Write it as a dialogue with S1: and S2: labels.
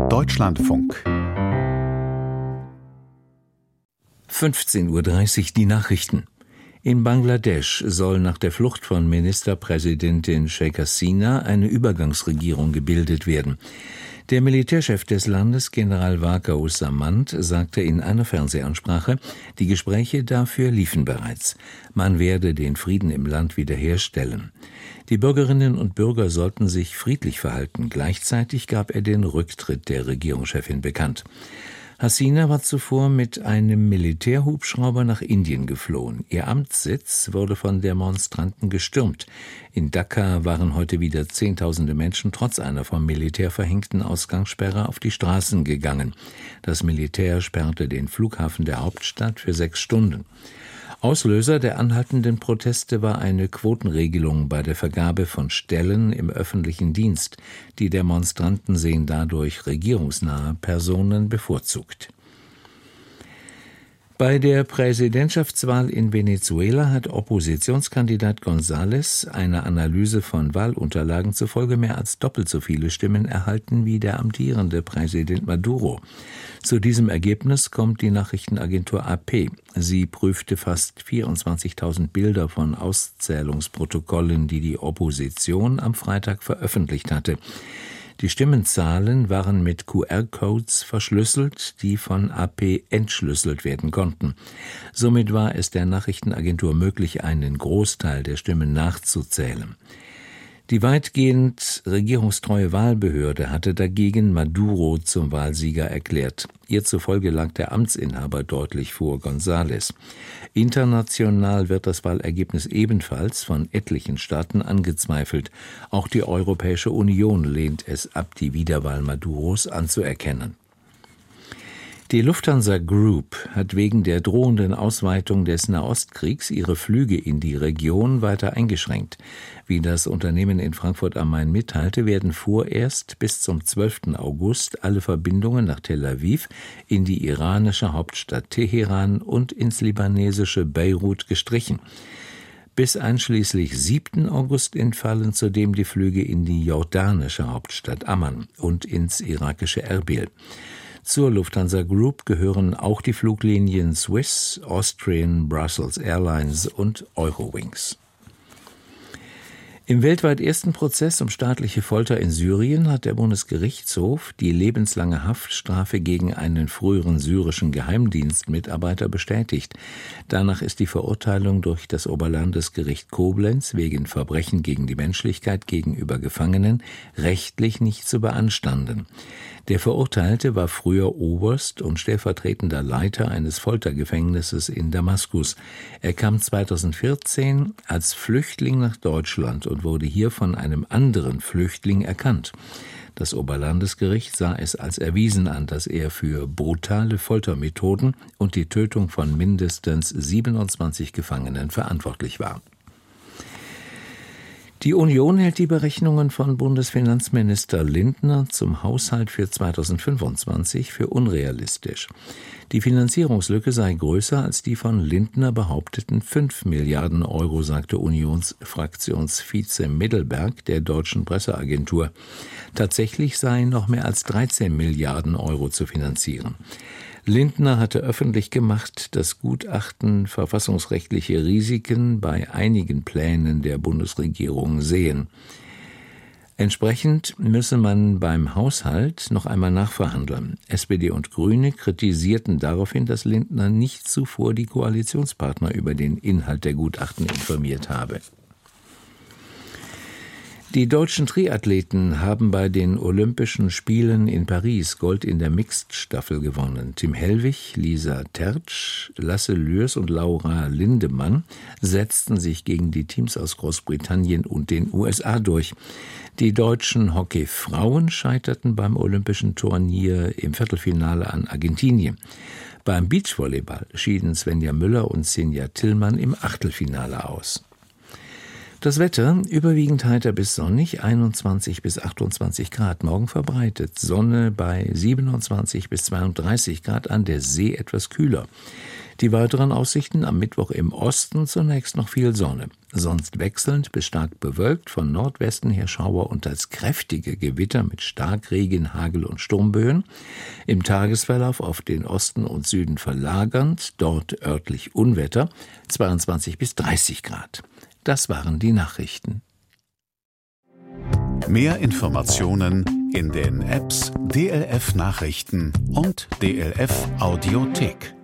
S1: Deutschlandfunk
S2: 15:30 Uhr die Nachrichten. In Bangladesch soll nach der Flucht von Ministerpräsidentin Sheikh Hasina eine Übergangsregierung gebildet werden. Der Militärchef des Landes, General Waqar-uz-Zaman, sagte in einer Fernsehansprache, die Gespräche dafür liefen bereits. Man werde den Frieden im Land wiederherstellen. Die Bürgerinnen und Bürger sollten sich friedlich verhalten. Gleichzeitig gab er den Rücktritt der Regierungschefin bekannt. Hasina war zuvor mit einem Militärhubschrauber nach Indien geflohen. Ihr Amtssitz wurde von Demonstranten gestürmt. In Dhaka waren heute wieder Zehntausende Menschen trotz einer vom Militär verhängten Ausgangssperre auf die Straßen gegangen. Das Militär sperrte den Flughafen der Hauptstadt für 6 Stunden. Auslöser der anhaltenden Proteste war eine Quotenregelung bei der Vergabe von Stellen im öffentlichen Dienst. Die Demonstranten sehen dadurch regierungsnahe Personen bevorzugt. Bei der Präsidentschaftswahl in Venezuela hat Oppositionskandidat González einer Analyse von Wahlunterlagen zufolge mehr als doppelt so viele Stimmen erhalten wie der amtierende Präsident Maduro. Zu diesem Ergebnis kommt die Nachrichtenagentur AP. Sie prüfte fast 24.000 Bilder von Auszählungsprotokollen, die die Opposition am Freitag veröffentlicht hatte. Die Stimmenzahlen waren mit QR-Codes verschlüsselt, die von AP entschlüsselt werden konnten. Somit war es der Nachrichtenagentur möglich, einen Großteil der Stimmen nachzuzählen. Die weitgehend regierungstreue Wahlbehörde hatte dagegen Maduro zum Wahlsieger erklärt. Ihr zufolge lag der Amtsinhaber deutlich vor González. International wird das Wahlergebnis ebenfalls von etlichen Staaten angezweifelt. Auch die Europäische Union lehnt es ab, die Wiederwahl Maduros anzuerkennen. Die Lufthansa Group hat wegen der drohenden Ausweitung des Nahostkriegs ihre Flüge in die Region weiter eingeschränkt. Wie das Unternehmen in Frankfurt am Main mitteilte, werden vorerst bis zum 12. August alle Verbindungen nach Tel Aviv, in die iranische Hauptstadt Teheran und ins libanesische Beirut gestrichen. Bis einschließlich 7. August entfallen zudem die Flüge in die jordanische Hauptstadt Amman und ins irakische Erbil. Zur Lufthansa Group gehören auch die Fluglinien Swiss, Austrian, Brussels Airlines und Eurowings. Im weltweit ersten Prozess um staatliche Folter in Syrien hat der Bundesgerichtshof die lebenslange Haftstrafe gegen einen früheren syrischen Geheimdienstmitarbeiter bestätigt. Danach ist die Verurteilung durch das Oberlandesgericht Koblenz wegen Verbrechen gegen die Menschlichkeit gegenüber Gefangenen rechtlich nicht zu beanstanden. Der Verurteilte war früher Oberst und stellvertretender Leiter eines Foltergefängnisses in Damaskus. Er kam 2014 als Flüchtling nach Deutschland und wurde hier von einem anderen Flüchtling erkannt. Das Oberlandesgericht sah es als erwiesen an, dass er für brutale Foltermethoden und die Tötung von mindestens 27 Gefangenen verantwortlich war. Die Union hält die Berechnungen von Bundesfinanzminister Lindner zum Haushalt für 2025 für unrealistisch. Die Finanzierungslücke sei größer als die von Lindner behaupteten 5 Milliarden Euro, sagte Unionsfraktionsvize Middelberg der deutschen Presseagentur. Tatsächlich seien noch mehr als 13 Milliarden Euro zu finanzieren. Lindner hatte öffentlich gemacht, dass Gutachten verfassungsrechtliche Risiken bei einigen Plänen der Bundesregierung sehen. Entsprechend müsse man beim Haushalt noch einmal nachverhandeln. SPD und Grüne kritisierten daraufhin, dass Lindner nicht zuvor die Koalitionspartner über den Inhalt der Gutachten informiert habe. Die deutschen Triathleten haben bei den Olympischen Spielen in Paris Gold in der Mixed-Staffel gewonnen. Tim Hellwig, Lisa Tertsch, Lasse Lürs und Laura Lindemann setzten sich gegen die Teams aus Großbritannien und den USA durch. Die deutschen Hockeyfrauen scheiterten beim Olympischen Turnier im Viertelfinale an Argentinien. Beim Beachvolleyball schieden Svenja Müller und Sinja Tillmann im Achtelfinale aus. Das Wetter, überwiegend heiter bis sonnig, 21 bis 28 Grad, morgen verbreitet, Sonne bei 27 bis 32 Grad, an der See etwas kühler. Die weiteren Aussichten: am Mittwoch im Osten zunächst noch viel Sonne, sonst wechselnd bis stark bewölkt, von Nordwesten her Schauer und teils kräftige Gewitter mit Starkregen, Hagel und Sturmböen. Im Tagesverlauf auf den Osten und Süden verlagernd, dort örtlich Unwetter, 22 bis 30 Grad. Das waren die Nachrichten.
S1: Mehr Informationen in den Apps DLF Nachrichten und DLF Audiothek.